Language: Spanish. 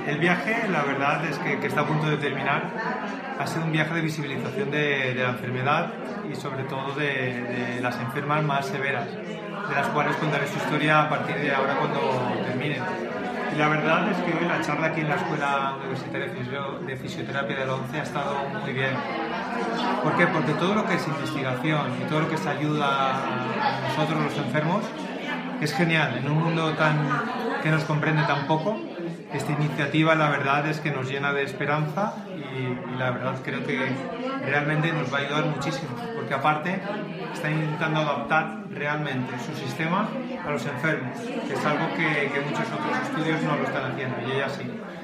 El viaje, la verdad es que está a punto de terminar. Ha sido un viaje de visibilización de la enfermedad y sobre todo de las enfermas más severas, de las cuales contaré su historia a partir de ahora cuando terminen. Y la verdad es que hoy la charla aquí en la Escuela Universitaria de Fisioterapia de la ONCE ha estado muy bien. ¿Por qué? Porque todo lo que es investigación y todo lo que es ayuda a nosotros los enfermos es genial. En un mundo que nos comprende tan poco, esta iniciativa la verdad es que nos llena de esperanza y la verdad creo que realmente nos va a ayudar muchísimo, porque aparte están intentando adaptar realmente su sistema a los enfermos, que es algo que muchos otros estudios no lo están haciendo y ella sí.